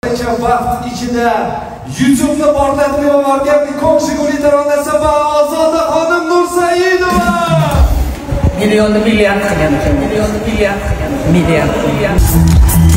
Vaqt ichida YouTube'ni portlatib yuborgan Ko'ngshiguli taronasi va Ozodaxonim Nursaidova. Milliard qilgan ekan. Milliard.